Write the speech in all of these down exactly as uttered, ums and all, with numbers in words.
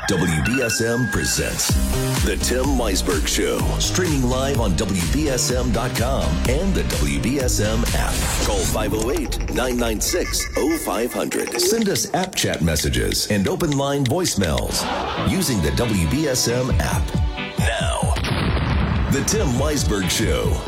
W B S M presents The Tim Weisberg Show. Streaming live on W B S M dot com and the W B S M app. Call five oh eight, nine nine six, oh five hundred. Send us app chat messages and open line voicemails using the W B S M app. Now, The Tim Weisberg Show.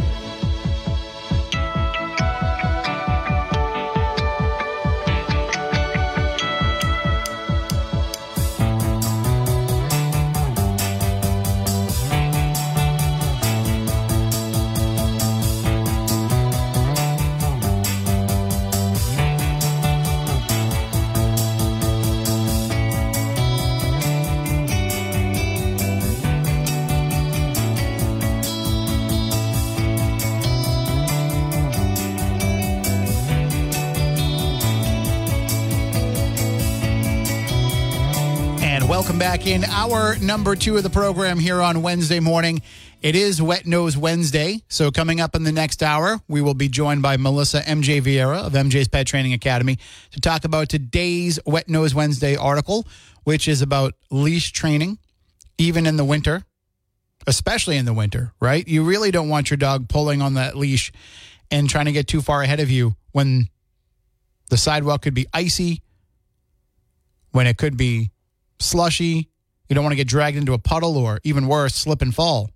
Welcome back in hour number two of the program here on Wednesday morning. It is Wet Nose Wednesday, so coming up in the next hour, we will be joined by Melissa M J Vieira of M J's Pet Training Academy to talk about today's Wet Nose Wednesday article, which is about leash training, even in the winter, especially in the winter, right? You really don't want your dog pulling on that leash and trying to get too far ahead of you when the sidewalk could be icy, when it could be slushy. You don't want to get dragged into a puddle or, even worse, slip and fall.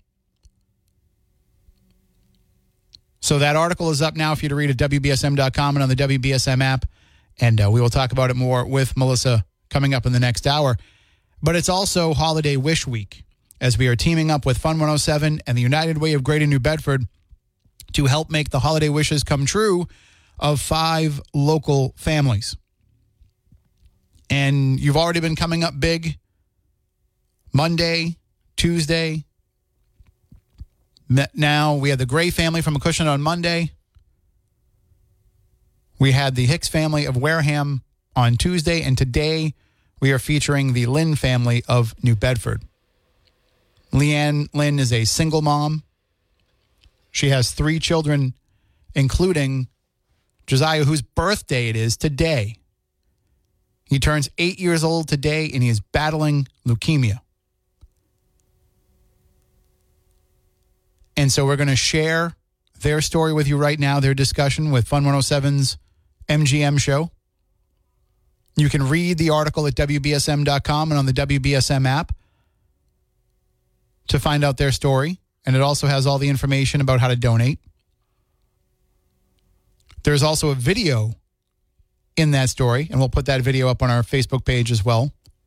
So that article is up now for you to read at W B S M dot com and on the W B S M app. And uh, we will talk about it more with Melissa coming up in the next hour. But it's also Holiday Wish Week, as we are teaming up with Fun one oh seven and the United Way of Greater New Bedford to help make the holiday wishes come true of five local families. And you've already been coming up big Monday, Tuesday. Now we had the Gray family from Acushnet on Monday. We had the Hicks family of Wareham on Tuesday. And today we are featuring the Lynn family of New Bedford. Leanne Lynn is a single mom. She has three children, including Josiah, whose birthday it is today. He turns eight years old today, and he is battling leukemia. And so we're going to share their story with you right now, their discussion with Fun one oh seven's M G M show. You can read the article at W B S M dot com and on the W B S M app to find out their story. And it also has all the information about how to donate. There's also a video in that story, and we'll put that video up on our Facebook page as well.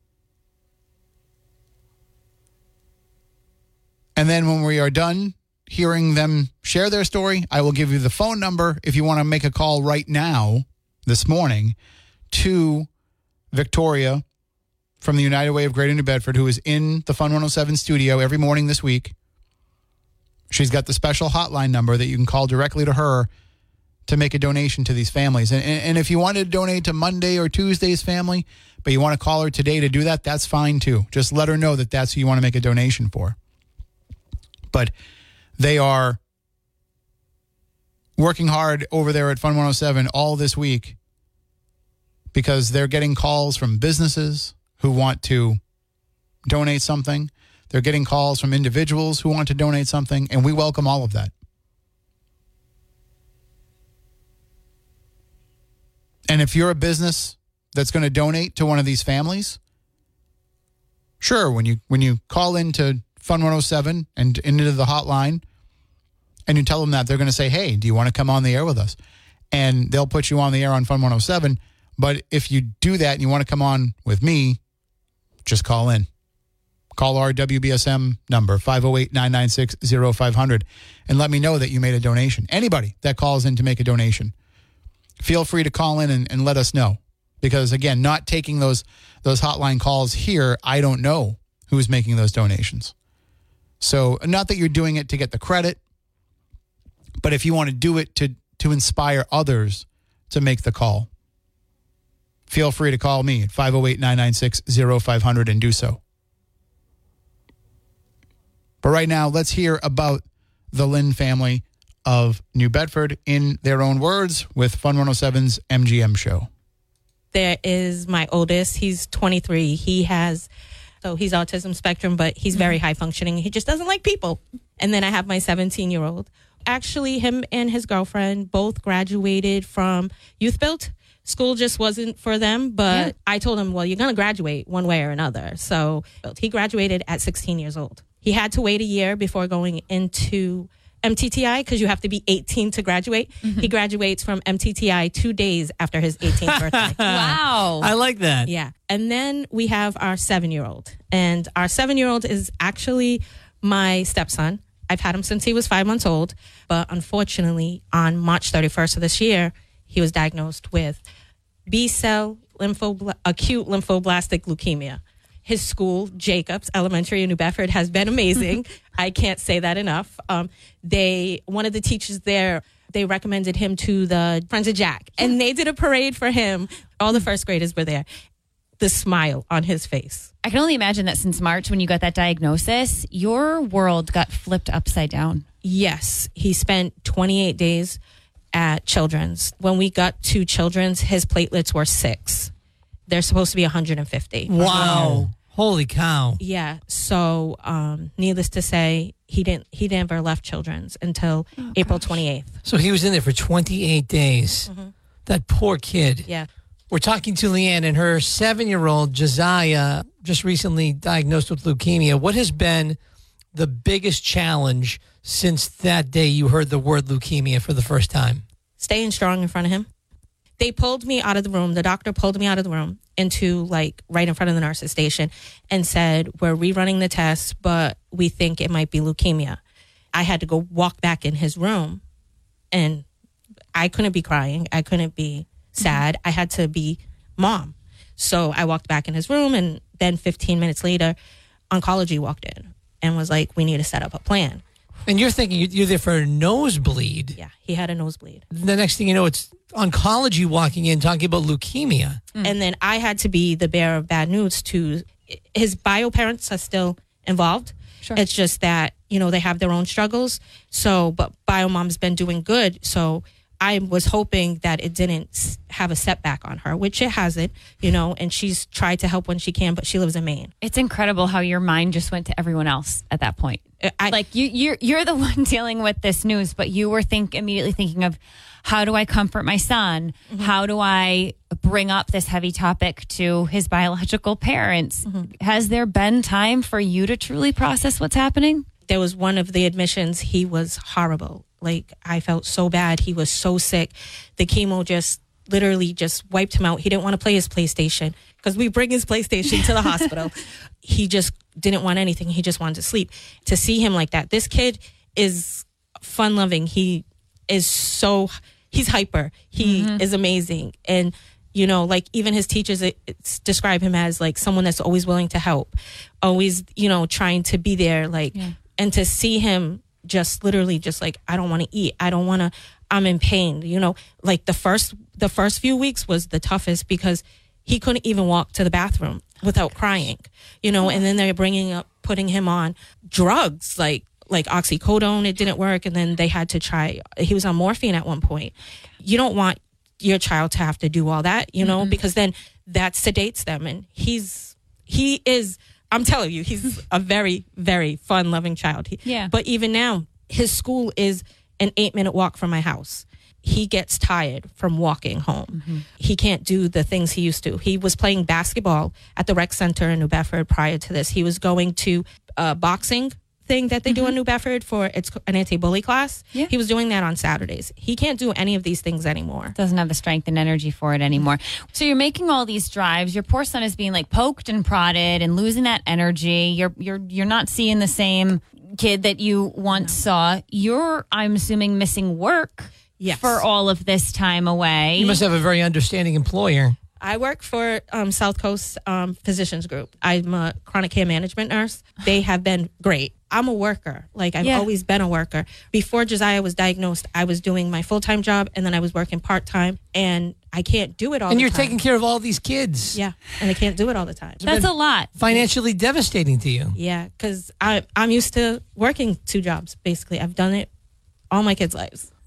And then when we are done hearing them share their story, I will give you the phone number if you want to make a call right now, this morning, to Victoria from the United Way of Greater New Bedford, who is in the Fun one oh seven studio every morning this week. She's got the special hotline number that you can call directly to her to make a donation to these families. And, and if you want to donate to Monday or Tuesday's family, but you want to call her today to do that, that's fine too. Just let her know that that's who you want to make a donation for. But they are working hard over there at Fun one oh seven all this week because they're getting calls from businesses who want to donate something. They're getting calls from individuals who want to donate something, and we welcome all of that. And if you're a business that's going to donate to one of these families, sure, when you when you call into Fun one oh seven and into the hotline and you tell them that, they're going to say, hey, do you want to come on the air with us? And they'll put you on the air on Fun one oh seven. But if you do that and you want to come on with me, just call in. Call our W B S M number, five oh eight, nine nine six, oh five hundred, and let me know that you made a donation. Anybody that calls in to make a donation, feel free to call in and, and let us know. Because, again, not taking those those hotline calls here, I don't know who's making those donations. So, not that you're doing it to get the credit, but if you want to do it to, to inspire others to make the call, feel free to call me at five oh eight, nine nine six, oh five hundred and do so. But right now, let's hear about the Lynn family of New Bedford in their own words with Fun one oh seven's M G M show. There is my oldest. He's twenty-three. He has So he's autism spectrum, but he's very high functioning. He just doesn't like people. And then I have my seventeen-year-old. Actually, him and his girlfriend both graduated from Youth Build. School just wasn't for them, but yeah. I told him, well, you're going to graduate one way or another. So he graduated at sixteen years old. He had to wait a year before going into M T T I because you have to be eighteen to graduate. Mm-hmm. He graduates from M T T I two days after his eighteenth birthday. Wow. I like that. Yeah. And then we have our seven-year-old. And our seven-year-old is actually my stepson. I've had him since he was five months old. But unfortunately, on March thirty-first of this year, he was diagnosed with B-cell lymphobla- acute lymphoblastic leukemia. His school, Jacobs Elementary in New Bedford, has been amazing. I can't say that enough. Um, they, one of the teachers there, they recommended him to the Friends of Jack, and they did a parade for him. All the first graders were there. The smile on his face. I can only imagine that since March, when you got that diagnosis, your world got flipped upside down. Yes. He spent twenty-eight days at Children's. When we got to Children's, his platelets were six. They're supposed to be one hundred fifty. Wow. Holy cow. Yeah. So, um, needless to say, he didn't, he never left Children's until oh, April twenty-eighth. So he was in there for twenty-eight days. Mm-hmm. That poor kid. Yeah. We're talking to Leanne and her seven-year-old Josiah, just recently diagnosed with leukemia. What has been the biggest challenge since that day you heard the word leukemia for the first time? Staying strong in front of him. They pulled me out of the room. The doctor pulled me out of the room into like right in front of the nurse's station and said, we're rerunning the test, but we think it might be leukemia. I had to go walk back in his room, and I couldn't be crying. I couldn't be sad. I had to be mom. So I walked back in his room, and then fifteen minutes later, oncology walked in and was like, we need to set up a plan. And you're thinking you're there for a nosebleed. Yeah, he had a nosebleed. The next thing you know, it's oncology walking in talking about leukemia. Mm. And then I had to be the bearer of bad news to his bio parents are still involved. Sure. It's just that, you know, they have their own struggles. So, but bio mom's been doing good. So I was hoping that it didn't have a setback on her, which it hasn't, you know, and she's tried to help when she can, but she lives in Maine. It's incredible how your mind just went to everyone else at that point. I, like you, you're, you're the one dealing with this news, but you were think immediately thinking of, how do I comfort my son? Mm-hmm. How do I bring up this heavy topic to his biological parents? Mm-hmm. Has there been time for you to truly process what's happening? There was one of the admissions. He was horrible. Like, I felt so bad. He was so sick. The chemo just literally just wiped him out. He didn't want to play his PlayStation because we bring his PlayStation to the hospital. He just didn't want anything. He just wanted to sleep. To see him like that, this kid is fun loving. He is so... He's hyper. He mm-hmm. is amazing. And, you know, like even his teachers it, it's describe him as like someone that's always willing to help, always, you know, trying to be there. Like, yeah. And to see him just literally just like, I don't want to eat. I don't want to, I'm in pain. You know, like the first, the first few weeks was the toughest because he couldn't even walk to the bathroom without oh crying, you know, and then they're bringing up, putting him on drugs, like, like oxycodone, it didn't work. And then they had to try, he was on morphine at one point. You don't want your child to have to do all that, you know, mm-hmm. because then that sedates them. And he's, he is, I'm telling you, he's a very, very fun loving child. He, yeah. But even now, his school is an eight minute walk from my house. He gets tired from walking home. Mm-hmm. He can't do the things he used to. He was playing basketball at the rec center in New Bedford prior to this. He was going to uh, boxing thing that they mm-hmm. do in New Bedford for it's an anti-bully class. Yeah. He was doing that on Saturdays. He can't do any of these things anymore. Doesn't have the strength and energy for it anymore. So you're making all these drives. Your poor son is being like poked and prodded and losing that energy. You're you're you're not seeing the same kid that you once no. saw. You're, I'm assuming, missing work yes. for all of this time away. You must have a very understanding employer. I work for um, South Coast um, Physicians Group. I'm a chronic care management nurse. They have been great. I'm a worker. Like, I've yeah. always been a worker. Before Josiah was diagnosed, I was doing my full-time job, and then I was working part-time, and I can't do it all and the time. And you're taking care of all these kids. Yeah, and I can't do it all the time. That's a lot. Financially devastating to you. Yeah, because I'm used to working two jobs, basically. I've done it all my kids' lives.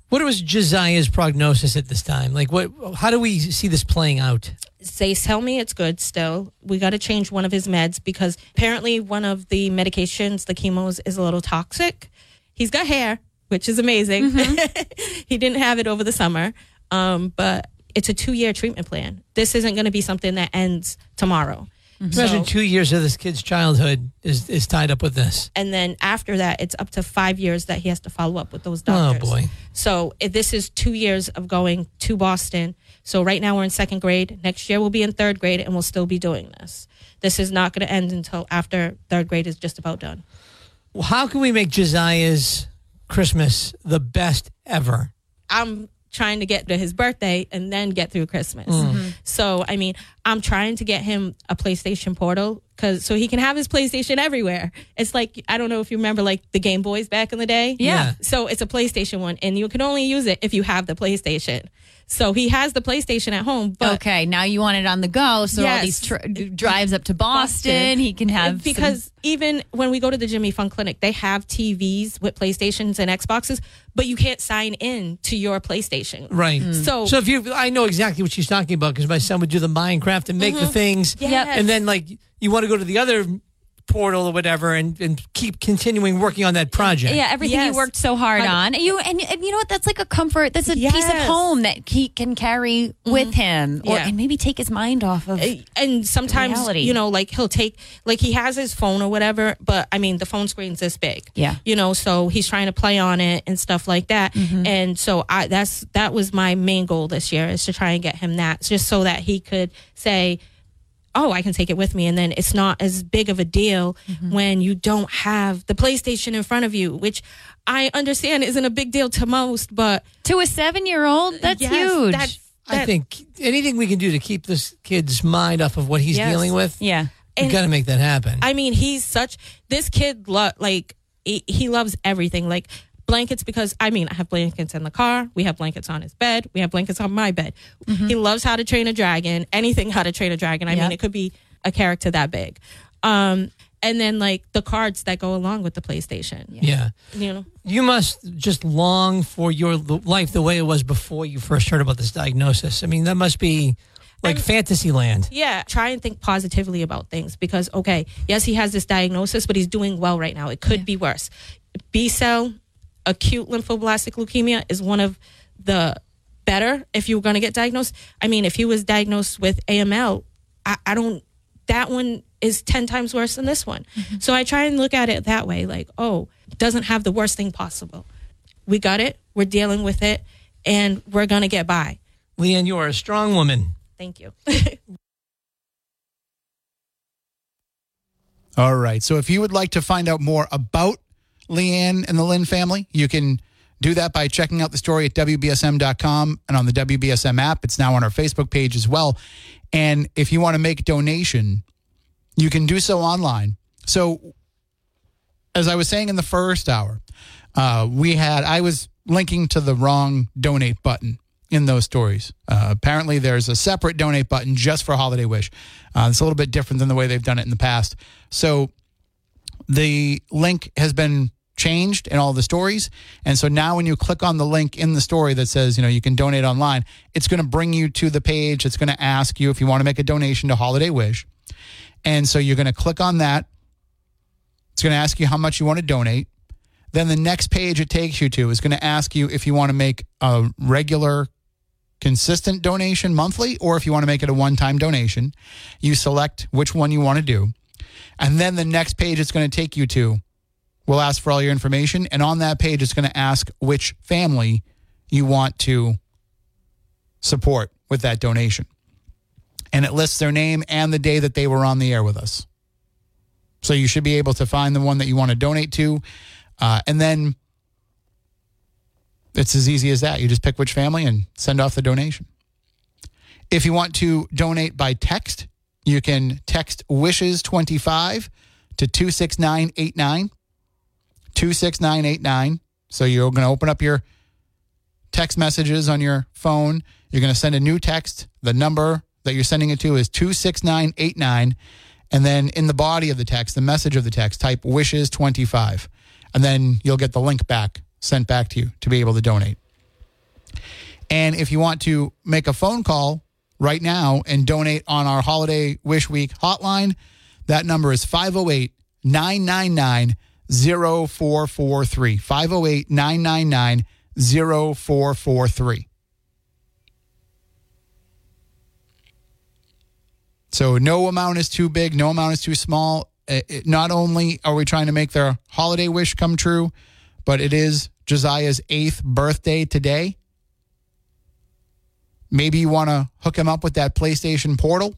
What was Josiah's prognosis at this time? Like, what? How do we see this playing out? They tell me it's good still. We got to change one of his meds because apparently one of the medications, the chemos, is a little toxic. He's got hair, which is amazing. Mm-hmm. He didn't have it over the summer, um, but it's a two-year treatment plan. This isn't going to be something that ends tomorrow. Mm-hmm. Imagine so, two years of this kid's childhood is, is tied up with this. And then after that, it's up to five years that he has to follow up with those doctors. Oh, boy. So if this is two years of going to Boston. So right now we're in second grade. Next year we'll be in third grade, and we'll still be doing this. This is not going to end until after third grade is just about done. Well, how can we make Josiah's Christmas the best ever? I'm trying to get to his birthday and then get through Christmas. Mm-hmm. So, I mean, I'm trying to get him a PlayStation Portal cause, so he can have his PlayStation everywhere. It's like, I don't know if you remember like the Game Boys back in the day. Yeah. yeah. So it's a PlayStation one, and you can only use it if you have the PlayStation. So he has the PlayStation at home. But okay, now you want it on the go. So yes. all these tr- drives up to Boston, Boston. He can have because some- even when we go to the Jimmy Fun Clinic, they have T Vs with PlayStations and Xboxes, but you can't sign in to your PlayStation. Right. Mm. So, so if you, I know exactly what she's talking about because my son would do the Minecraft and make mm-hmm. the things, yes. and then like you want to go to the other portal or whatever and, and keep continuing working on that project. Yeah, everything yes. you worked so hard on. You and, and you know what? That's like a comfort. That's a yes. piece of home that he can carry mm-hmm. with him, or yeah. and maybe take his mind off of. And sometimes reality. you know, like he'll take, like he has his phone or whatever, but I mean the phone screen's this big. Yeah, you know, so he's trying to play on it and stuff like that. Mm-hmm. And so I that's that was my main goal this year, is to try and get him that, just so that he could say, oh, I can take it with me. And then it's not as big of a deal mm-hmm. when you don't have the PlayStation in front of you, which I understand isn't a big deal to most, but to a seven-year-old, that's yes, huge. That, that, I think anything we can do to keep this kid's mind off of what he's yes. dealing with, yeah, you got to make that happen. I mean, he's such, this kid, lo- like, he, he loves everything. Like, blankets, because I mean I have blankets in the car, we have blankets on his bed, we have blankets on my bed. Mm-hmm. He loves How to Train a Dragon, anything How to Train a Dragon. I yep. mean, it could be a character that big. Um and then like the cards that go along with the PlayStation. Yeah. yeah. You know, you must just long for your life the way it was before you first heard about this diagnosis. I mean, that must be like and, fantasy land. Yeah. Try and think positively about things, because okay, yes, he has this diagnosis, but he's doing well right now. It could yeah. be worse. B-cell acute lymphoblastic leukemia is one of the better if you were going to get diagnosed. I mean, if he was diagnosed with A M L, I, I don't, that one is ten times worse than this one. Mm-hmm. So I try and look at it that way, like, oh, doesn't have the worst thing possible. We got it, we're dealing with it, and we're going to get by. Leanne, you are a strong woman. Thank you. All right. So if you would like to find out more about Leanne and the Lynn family, you can do that by checking out the story at W B S M dot com and on the W B S M app. It's now on our Facebook page as well. And if you want to make a donation, you can do so online. So as I was saying in the first hour, uh, we had, I was linking to the wrong donate button in those stories. Uh, apparently there's a separate donate button just for Holiday Wish. Uh, it's a little bit different than the way they've done it in the past. So the link has been changed in all the stories. And so now when you click on the link in the story that says, you know, you can donate online, it's going to bring you to the page. It's going to ask you if you want to make a donation to Holiday Wish. And so you're going to click on that. It's going to ask you how much you want to donate. Then the next page it takes you to is going to ask you if you want to make a regular, consistent donation monthly, or if you want to make it a one-time donation. You select which one you want to do. And then the next page it's going to take you to will ask for all your information. And on that page, it's going to ask which family you want to support with that donation. And it lists their name and the day that they were on the air with us. So you should be able to find the one that you want to donate to. Uh, and then it's as easy as that. You just pick which family and send off the donation. If you want to donate by text, you can text wishes twenty-five to two six nine eight nine. two six nine eight nine. So you're going to open up your text messages on your phone. You're going to send a new text. The number that you're sending it to is two six nine eight nine. And then in the body of the text, the message of the text, type wishes twenty-five. And then you'll get the link back, sent back to you to be able to donate. And if you want to make a phone call right now and donate on our Holiday Wish Week hotline, that number is five oh eight, nine nine nine, oh four four three. five oh eight, nine nine nine, oh four four three. So no amount is too big, no amount is too small. It, not only are we trying to make their holiday wish come true, but it is Josiah's eighth birthday today. Maybe you want to hook him up with that PlayStation Portal.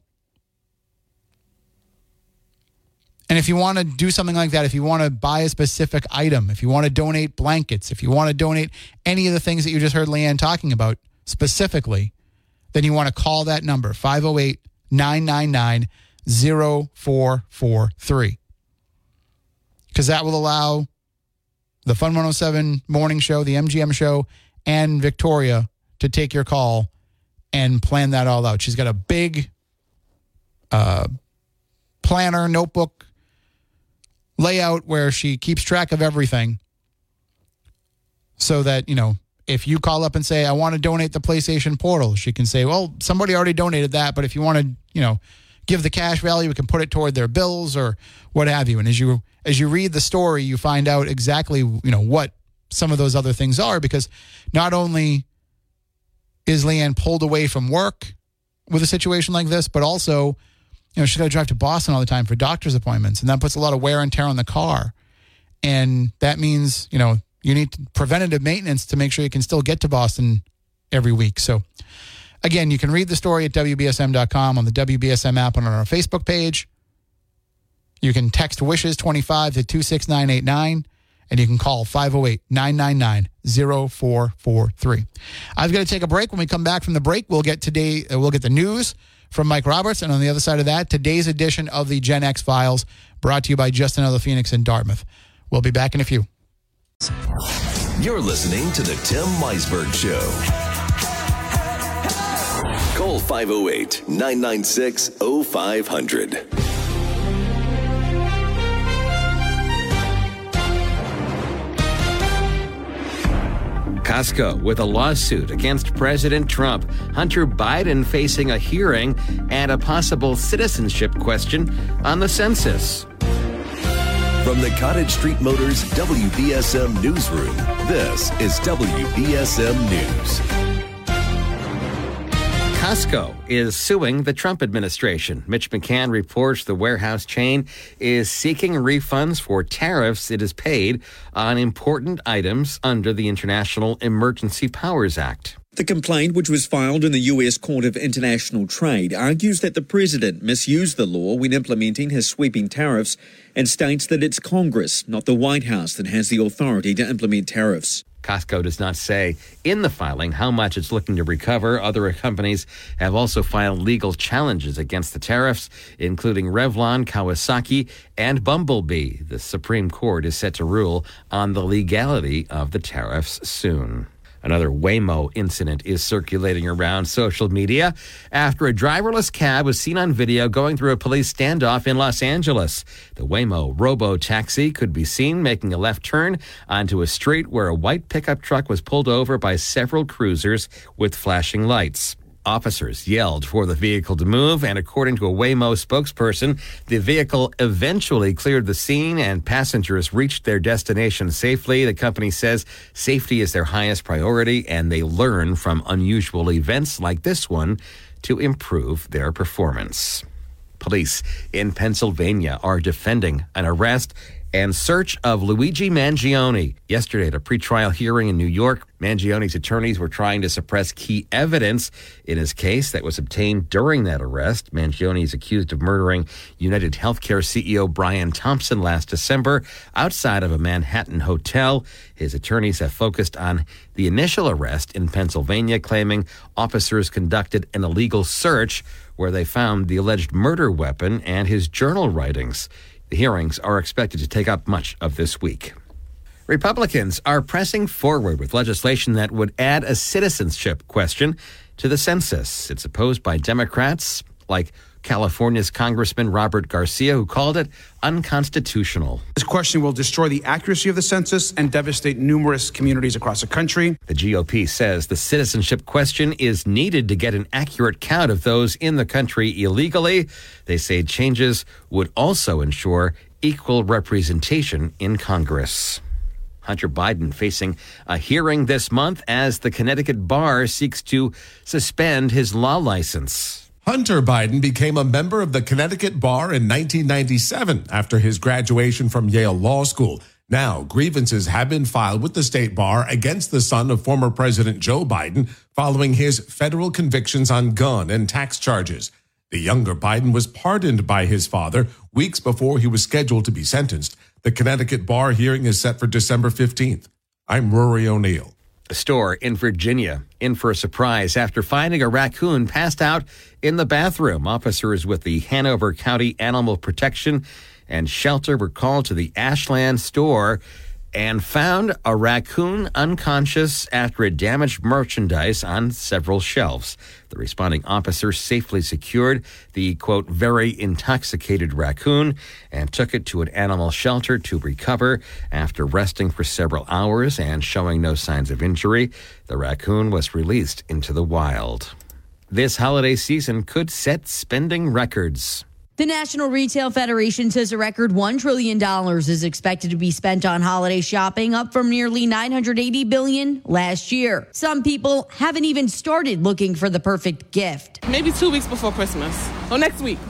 And if you want to do something like that, if you want to buy a specific item, if you want to donate blankets, if you want to donate any of the things that you just heard Leanne talking about specifically, then you want to call that number, five oh eight, nine nine nine, oh four four three. Because that will allow the Fun one oh seven morning show, the M G M show, and Victoria to take your call and plan that all out. She's got a big uh, planner, notebook, layout where she keeps track of everything so that, you know, if you call up and say, I want to donate the PlayStation Portal, she can say, well, somebody already donated that, but if you want to, you know, give the cash value, we can put it toward their bills or what have you. And as you as you read the story, you find out exactly, you know, what some of those other things are, because not only is Leanne pulled away from work with a situation like this, but also, you know, she's got to drive to Boston all the time for doctor's appointments, and that puts a lot of wear and tear on the car. And that means, you know, you need preventative maintenance to make sure you can still get to Boston every week. So, again, you can read the story at W B S M dot com, on the W B S M app, and on our Facebook page. You can text WISHES twenty-five to two six nine eight nine, and you can call five oh eight, nine nine nine, oh four four three. I've got to take a break. When we come back from the break, we'll get today. Uh, we'll get the news from Mike Roberts, and on the other side of that, today's edition of the Gen X Files, brought to you by Just Another Phoenix in Dartmouth. We'll be back in a few. You're listening to the Tim Meisberg Show. Call five oh eight, nine nine six, oh five hundred. Costco with a lawsuit against President Trump, Hunter Biden facing a hearing, and a possible citizenship question on the census. From the Cottage Street Motors W B S M Newsroom, this is W B S M News. Costco is suing the Trump administration. Mitch McCann reports the warehouse chain is seeking refunds for tariffs it has paid on important items under the International Emergency Powers Act. The complaint, which was filed in the U S Court of International Trade, argues that the president misused the law when implementing his sweeping tariffs and states that it's Congress, not the White House, that has the authority to implement tariffs. Costco does not say in the filing how much it's looking to recover. Other companies have also filed legal challenges against the tariffs, including Revlon, Kawasaki, and Bumblebee. The Supreme Court is set to rule on the legality of the tariffs soon. Another Waymo incident is circulating around social media after a driverless cab was seen on video going through a police standoff in Los Angeles. The Waymo robo-taxi could be seen making a left turn onto a street where a white pickup truck was pulled over by several cruisers with flashing lights. Officers yelled for the vehicle to move, and according to a Waymo spokesperson, the vehicle eventually cleared the scene and passengers reached their destination safely. The company says safety is their highest priority, and they learn from unusual events like this one to improve their performance. Police in Pennsylvania are defending an arrest and search of Luigi Mangione. Yesterday at a pretrial hearing in New York, Mangione's attorneys were trying to suppress key evidence in his case that was obtained during that arrest. Mangione is accused of murdering United Healthcare C E O Brian Thompson last December outside of a Manhattan hotel. His attorneys have focused on the initial arrest in Pennsylvania, claiming officers conducted an illegal search where they found the alleged murder weapon and his journal writings. The hearings are expected to take up much of this week. Republicans are pressing forward with legislation that would add a citizenship question to the census. It's opposed by Democrats like California's Congressman Robert Garcia, who called it unconstitutional. This question will destroy the accuracy of the census and devastate numerous communities across the country. The G O P says the citizenship question is needed to get an accurate count of those in the country illegally. They say changes would also ensure equal representation in Congress. Hunter Biden facing a hearing this month as the Connecticut bar seeks to suspend his law license. Hunter Biden became a member of the Connecticut bar in nineteen ninety-seven after his graduation from Yale Law School. Now, grievances have been filed with the state bar against the son of former President Joe Biden following his federal convictions on gun and tax charges. The younger Biden was pardoned by his father weeks before he was scheduled to be sentenced. The Connecticut bar hearing is set for December fifteenth. I'm Rory O'Neill. A store in Virginia in for a surprise after finding a raccoon passed out in the bathroom. Officers with the Hanover County Animal Protection and Shelter were called to the Ashland store and found a raccoon unconscious after it damaged merchandise on several shelves. The responding officer safely secured the, quote, very intoxicated raccoon and took it to an animal shelter to recover. After resting for several hours and showing no signs of injury, the raccoon was released into the wild. This holiday season could set spending records. The National Retail Federation says a record one trillion dollars is expected to be spent on holiday shopping, up from nearly nine hundred eighty billion dollars last year. Some people haven't even started looking for the perfect gift. Maybe two weeks before Christmas or next week.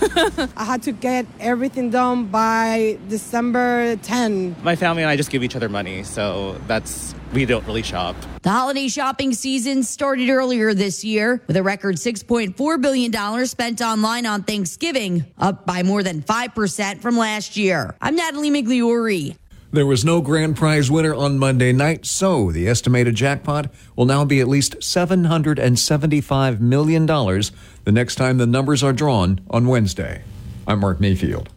I had to get everything done by December tenth. My family and I just give each other money, so that's we don't really shop. The holiday shopping season started earlier this year with a record six point four billion dollars spent online on Thanksgiving, up by more than five percent from last year. I'm Natalie Migliori. There was no grand prize winner on Monday night, so the estimated jackpot will now be at least seven hundred seventy-five million dollars the next time the numbers are drawn on Wednesday. I'm Mark Mayfield.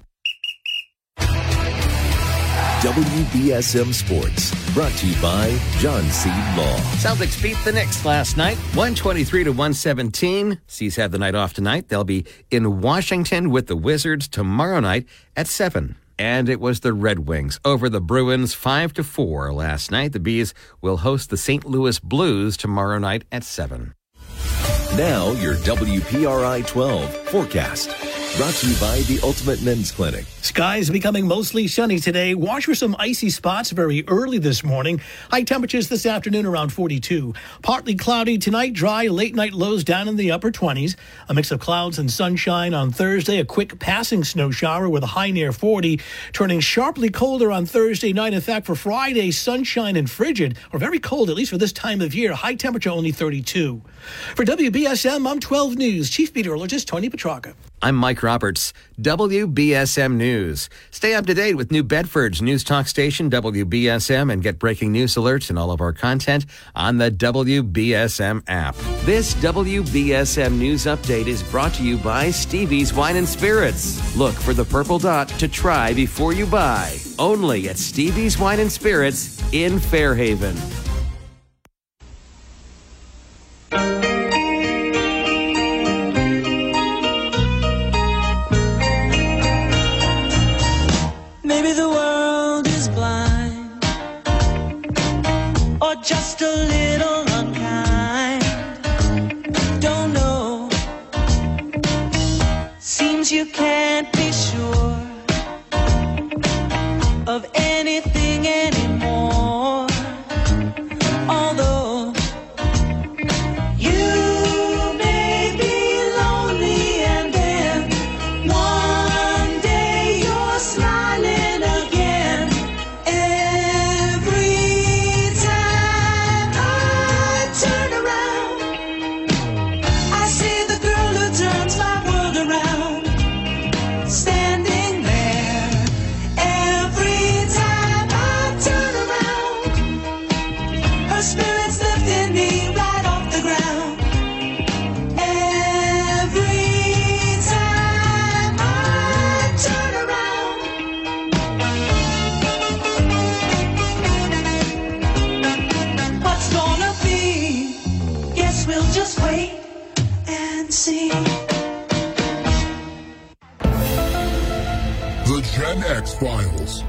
W B S M Sports, brought to you by John Seed Law. Celtics beat the Knicks last night, one twenty-three to one seventeen. C's have the night off tonight. They'll be in Washington with the Wizards tomorrow night at seven. And it was the Red Wings over the Bruins five to four last night. The Bees will host the Saint Louis Blues tomorrow night at seven. Now your W P R I twelve forecast. Brought to you by the Ultimate Men's Clinic. Skies becoming mostly sunny today. Watch for some icy spots very early this morning. High temperatures this afternoon around forty-two. Partly cloudy tonight, dry, late night lows down in the upper twenties. A mix of clouds and sunshine on Thursday. A quick passing snow shower with a high near forty. Turning sharply colder on Thursday night. In fact, for Friday, sunshine and frigid, or very cold, at least for this time of year. High temperature only thirty-two. For W B S M, I'm twelve News Chief Meteorologist Tony Petrarca. I'm Mike Roberts, W B S M News. Stay up to date with New Bedford's news talk station, W B S M, and get breaking news alerts and all of our content on the W B S M app. This W B S M News Update is brought to you by Stevie's Wine and Spirits. Look for the purple dot to try before you buy. Only at Stevie's Wine and Spirits in Fairhaven. Maybe the world is blind, or just a little unkind. Don't know. Seems you can't be sure of anything anymore. Although you may be lonely, and then one day you're smiling. The Gen X Files.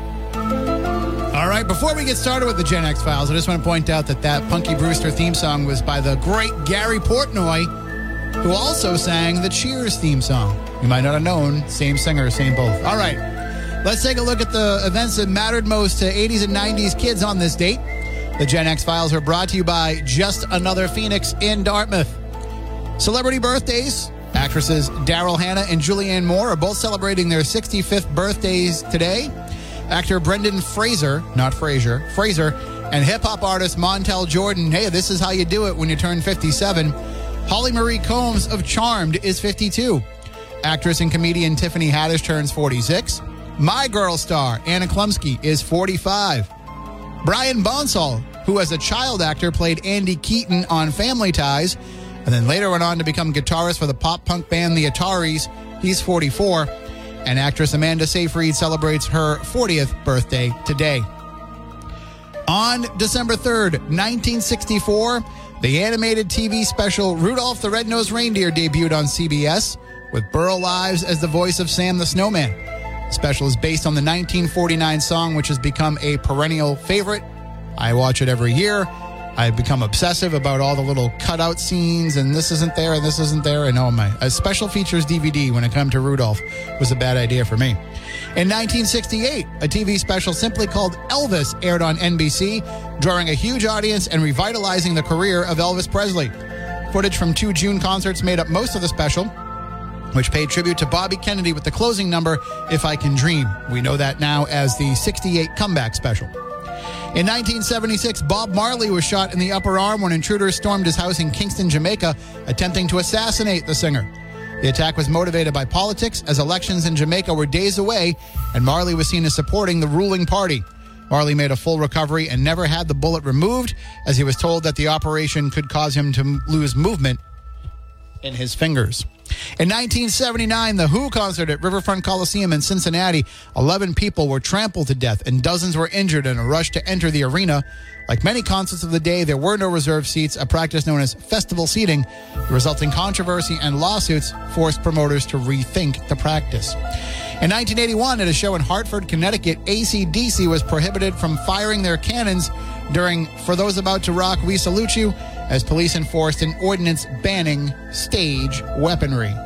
All right, before we get started with the Gen X Files, I just want to point out that that Punky Brewster theme song was by the great Gary Portnoy, who also sang the Cheers theme song. You might not have known, same singer, same both. All right, let's take a look at the events that mattered most to eighties and nineties kids on this date. The Gen X Files are brought to you by Just Another Phoenix in Dartmouth. Celebrity birthdays. Actresses Daryl Hannah and Julianne Moore are both celebrating their sixty-fifth birthdays today. Actor Brendan Fraser, not Fraser, Fraser, and hip-hop artist Montel Jordan. Hey, this is how you do it when you turn fifty-seven. Holly Marie Combs of Charmed is fifty-two. Actress and comedian Tiffany Haddish turns forty-six. My Girl star Anna Klumsky is forty-five. Brian Bonsall, who as a child actor played Andy Keaton on Family Ties, and then later went on to become guitarist for the pop-punk band The Ataris, he's forty-four. And actress Amanda Seyfried celebrates her fortieth birthday today. On December third, nineteen sixty-four, the animated T V special Rudolph the Red-Nosed Reindeer debuted on C B S, with Burl Ives as the voice of Sam the Snowman. The special is based on the nineteen forty-nine song, which has become a perennial favorite. I watch it every year. I've become obsessive about all the little cutout scenes, and this isn't there, and this isn't there, and oh my. A special features D V D when it comes to Rudolph was a bad idea for me. In nineteen sixty-eight, a T V special simply called Elvis aired on N B C, drawing a huge audience and revitalizing the career of Elvis Presley. Footage from two June concerts made up most of the special, which paid tribute to Bobby Kennedy with the closing number, If I Can Dream. We know that now as the sixty-eight Comeback Special. In nineteen seventy-six, Bob Marley was shot in the upper arm when intruders stormed his house in Kingston, Jamaica, attempting to assassinate the singer. The attack was motivated by politics, as elections in Jamaica were days away, and Marley was seen as supporting the ruling party. Marley made a full recovery and never had the bullet removed, as he was told that the operation could cause him to lose movement in his fingers. In nineteen seventy-nine, the Who concert at Riverfront Coliseum in Cincinnati, eleven people were trampled to death and dozens were injured in a rush to enter the arena. Like many concerts of the day, there were no reserved seats, a practice known as festival seating. The resulting controversy and lawsuits forced promoters to rethink the practice. In nineteen eighty-one, at a show in Hartford, Connecticut, A C D C was prohibited from firing their cannons during For Those About to Rock, We Salute You, as police enforced an ordinance banning stage weaponry. We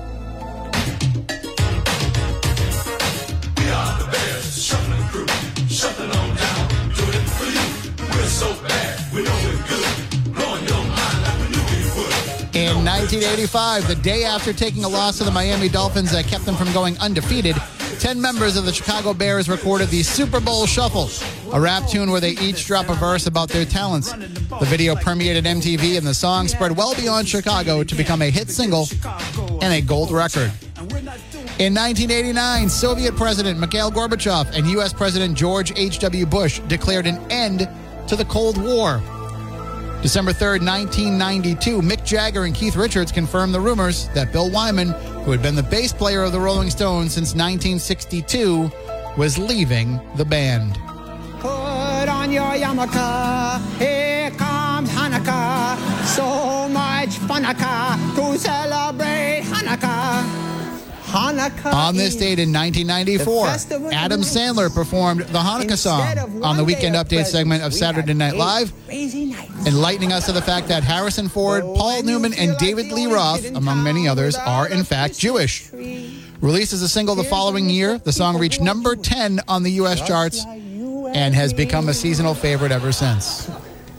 are the Bears, shuffling crew, shuffling on down, doing it for you. We're so bad, we know we're good, blowing your mind like we knew we would. In nineteen eighty-five, the day after taking a loss to the Miami Dolphins that kept them from going undefeated, ten members of the Chicago Bears recorded the Super Bowl Shuffle, a rap tune where they each drop a verse about their talents. The video permeated M T V, and the song spread well beyond Chicago to become a hit single and a gold record. In nineteen eighty-nine, Soviet President Mikhail Gorbachev and U S President George H W Bush declared an end to the Cold War. December third, nineteen ninety-two, Mick Jagger and Keith Richards confirmed the rumors that Bill Wyman, who had been the bass player of the Rolling Stones since nineteen sixty-two, was leaving the band. Put on your yarmulke, here comes Hanukkah. So much Hanukkah to celebrate Hanukkah. Hanukkah On this date in nineteen ninety-four, Adam Sandler performed the Hanukkah song on the Weekend Update segment of Saturday Night Live, enlightening us to the fact that Harrison Ford, Paul Newman, and David Lee Roth, among many others, are in fact Jewish. Released as a single the following year, the song reached number ten on the U S charts and has become a seasonal favorite ever since.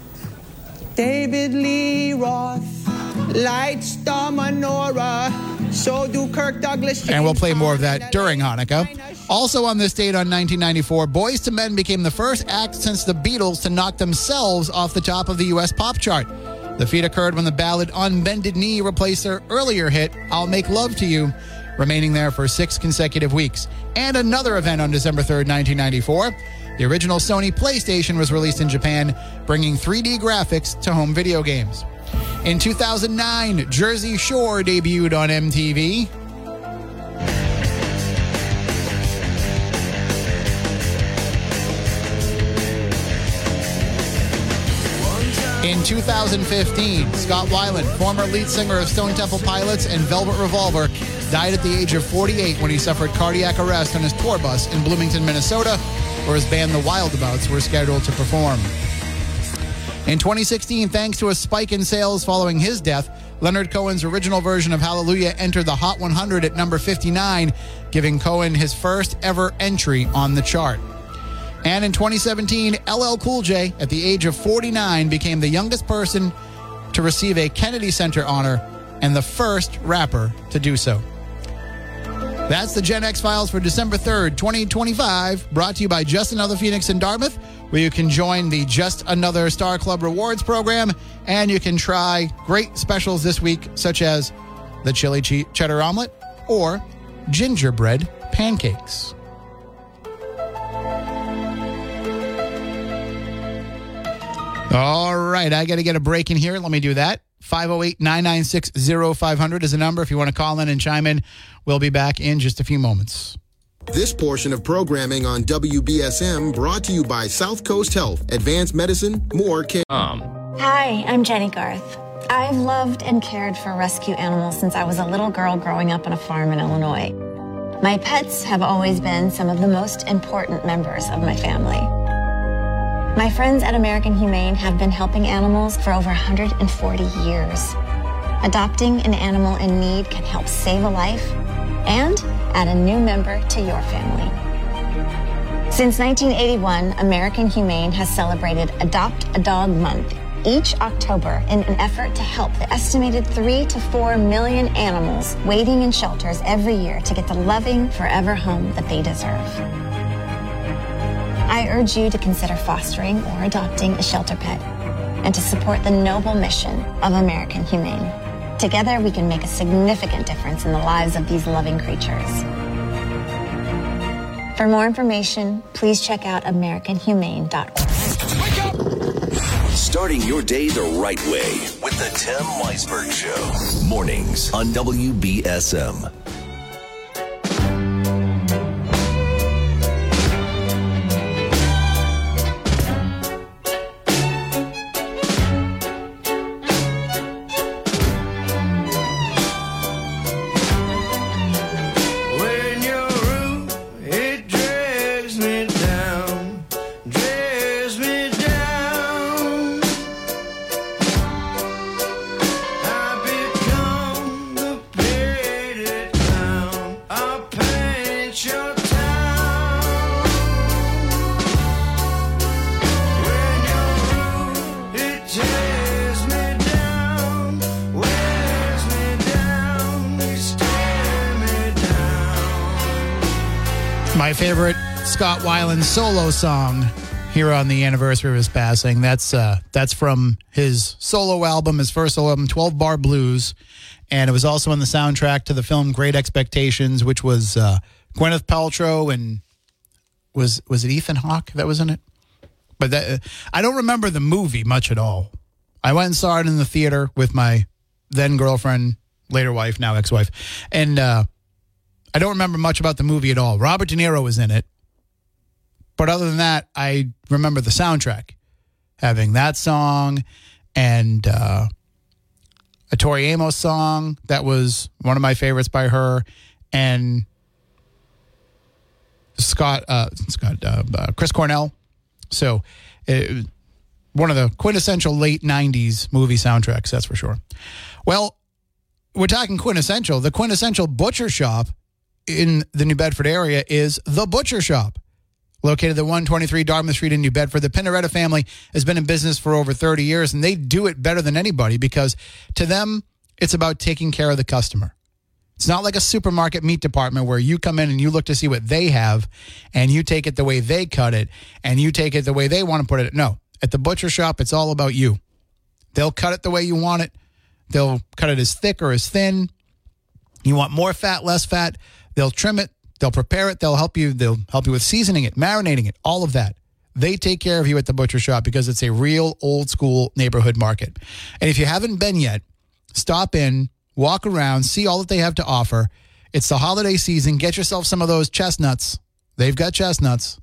David Lee Roth lights the menorah. So do Kirk Douglas. And we'll play more of that during Hanukkah. Also on this date on nineteen ninety-four, Boyz two Men became the first act since the Beatles to knock themselves off the top of the U S pop chart. The feat occurred when the ballad On Bended Knee replaced their earlier hit, I'll Make Love to You, remaining there for six consecutive weeks. And another event on December third, nineteen ninety-four, the original Sony PlayStation was released in Japan, bringing three D graphics to home video games. In two thousand nine, Jersey Shore debuted on M T V. In two thousand fifteen, Scott Weiland, former lead singer of Stone Temple Pilots and Velvet Revolver, died at the age of forty-eight when he suffered cardiac arrest on his tour bus in Bloomington, Minnesota, where his band The Wildabouts were scheduled to perform. In twenty sixteen, thanks to a spike in sales following his death, Leonard Cohen's original version of Hallelujah entered the Hot one hundred at number fifty-nine, giving Cohen his first ever entry on the chart. And in twenty seventeen, L L Cool J, at the age of forty-nine, became the youngest person to receive a Kennedy Center honor and the first rapper to do so. That's the Gen X Files for December third, twenty twenty-five, brought to you by Just Another Phoenix in Dartmouth, where you can join the Just Another Star Club Rewards program, and you can try great specials this week, such as the chili che- cheddar omelet or gingerbread pancakes. All right, I got to get a break in here. Let me do that. five oh eight, nine nine six, oh five hundred is the number if you want to call in and chime in. We'll be back in just a few moments. This portion of programming on W B S M brought to you by South Coast Health, Advanced Medicine, More Care. Um. Hi, I'm Jenny Garth. I've loved and cared for rescue animals since I was a little girl growing up on a farm in Illinois. My pets have always been some of the most important members of my family. My friends at American Humane have been helping animals for over one hundred forty years. Adopting an animal in need can help save a life and add a new member to your family. Since nineteen eighty-one, American Humane has celebrated Adopt a Dog Month each October in an effort to help the estimated three to four million animals waiting in shelters every year to get the loving, forever home that they deserve. I urge you to consider fostering or adopting a shelter pet and to support the noble mission of American Humane. Together, we can make a significant difference in the lives of these loving creatures. For more information, please check out american humane dot org. Starting your day the right way with the Tim Weisberg Show. Mornings on W B S M. My favorite Scott Weiland solo song here on the anniversary of his passing. That's uh, that's from his solo album, his first solo album, twelve Bar Blues. And it was also on the soundtrack to the film Great Expectations, which was uh, Gwyneth Paltrow and was was it Ethan Hawke that was in it? But that, uh, I don't remember the movie much at all. I went and saw it in the theater with my then girlfriend, later wife, now ex-wife. And uh, I don't remember much about the movie at all. Robert De Niro was in it. But other than that, I remember the soundtrack. Having that song and uh, a Tori Amos song that was one of my favorites by her. And Scott, uh, Scott, uh, uh, Chris Cornell. So it, one of the quintessential late nineties movie soundtracks, that's for sure. Well, we're talking quintessential. The quintessential butcher shop in the New Bedford area is The Butcher Shop. Located at one twenty-three Dartmouth Street in New Bedford, the Pinaretta family has been in business for over thirty years, and they do it better than anybody because to them, it's about taking care of the customer. It's not like a supermarket meat department where you come in and you look to see what they have, and you take it the way they cut it, and you take it the way they want to put it. No, at the Butcher Shop, it's all about you. They'll cut it the way you want it. They'll cut it as thick or as thin. You want more fat, less fat. They'll trim it. They'll prepare it. They'll help you. They'll help you with seasoning it, marinating it, all of that. They take care of you at the Butcher Shop because it's a real old school neighborhood market. And if you haven't been yet, stop in, walk around, see all that they have to offer. It's the holiday season. Get yourself some of those chestnuts. They've got chestnuts.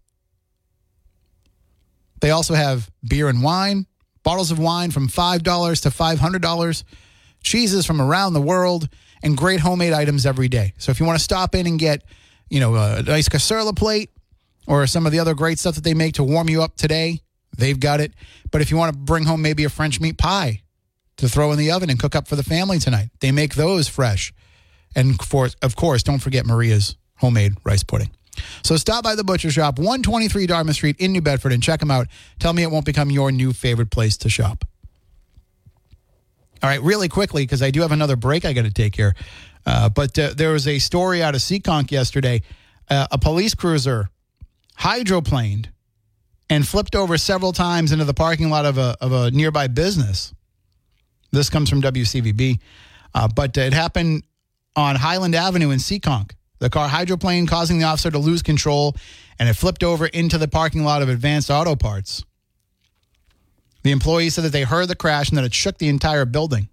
They also have beer and wine, bottles of wine from five dollars to five hundred dollars, cheeses from around the world, and great homemade items every day. So if you want to stop in and get, you know, a nice casserole plate or some of the other great stuff that they make to warm you up today, they've got it. But if you want to bring home maybe a French meat pie to throw in the oven and cook up for the family tonight, they make those fresh. And for, of course, don't forget Maria's homemade rice pudding. So stop by the Butcher Shop, one twenty-three Dartmouth Street in New Bedford, and check them out. Tell me it won't become your new favorite place to shop. All right, really quickly, because I do have another break I got to take here. Uh, but uh, there was a story out of Seekonk yesterday. Uh, a police cruiser hydroplaned and flipped over several times into the parking lot of a of a nearby business. This comes from W C V B. Uh, but it happened on Highland Avenue in Seekonk. The car hydroplaned, causing the officer to lose control, and it flipped over into the parking lot of Advanced Auto Parts. The employee said that they heard the crash and that it shook the entire building.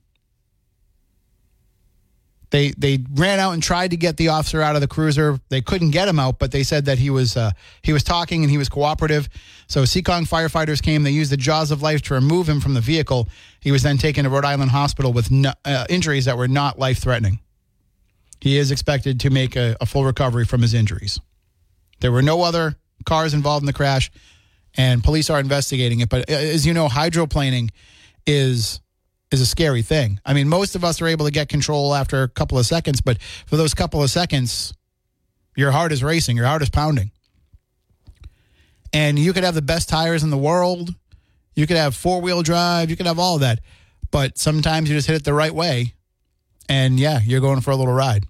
They they ran out and tried to get the officer out of the cruiser. They couldn't get him out, but they said that he was uh, he was talking and he was cooperative. So Seekonk firefighters came. They used the jaws of life to remove him from the vehicle. He was then taken to Rhode Island Hospital with no, uh, injuries that were not life-threatening. He is expected to make a, a full recovery from his injuries. There were no other cars involved in the crash, and police are investigating it. But as you know, hydroplaning is is a scary thing. I mean, most of us are able to get control after a couple of seconds, but for those couple of seconds, your heart is racing, your heart is pounding. And you could have the best tires in the world. You could have four-wheel drive. You could have all of that. But sometimes you just hit it the right way, and yeah, you're going for a little ride.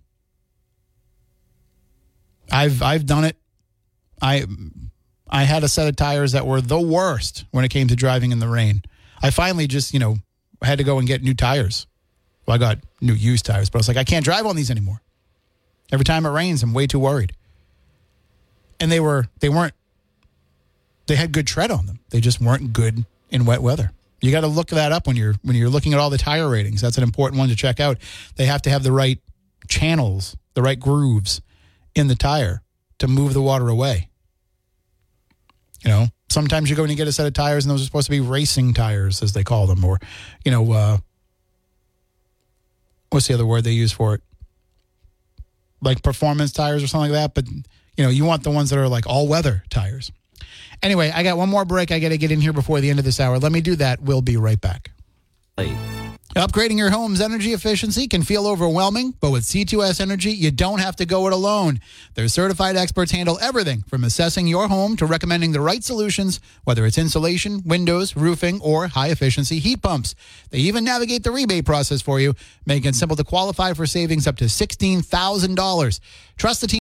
I've I've done it. I I had a set of tires that were the worst when it came to driving in the rain. I finally just, you know, had to go and get new tires. Well, I got new used tires, but I was like, I can't drive on these anymore. Every time it rains, I'm way too worried. And they were they weren't they had good tread on them. They just weren't good in wet weather. You got to look that up when you're when you're looking at all the tire ratings. That's an important one to check out. They have to have the right channels, the right grooves in the tire to move the water away. You know, sometimes you go and you get a set of tires and those are supposed to be racing tires, as they call them, or, you know, uh, what's the other word they use for it? Like performance tires or something like that. But, you know, you want the ones that are like all-weather tires. Anyway, I got one more break I got to get in here before the end of this hour. Let me do that. We'll be right back. Hey. Upgrading your home's energy efficiency can feel overwhelming, but with C two S Energy, you don't have to go it alone. Their certified experts handle everything from assessing your home to recommending the right solutions, whether it's insulation, windows, roofing, or high-efficiency heat pumps. They even navigate the rebate process for you, making it simple to qualify for savings up to sixteen thousand dollars. Trust the team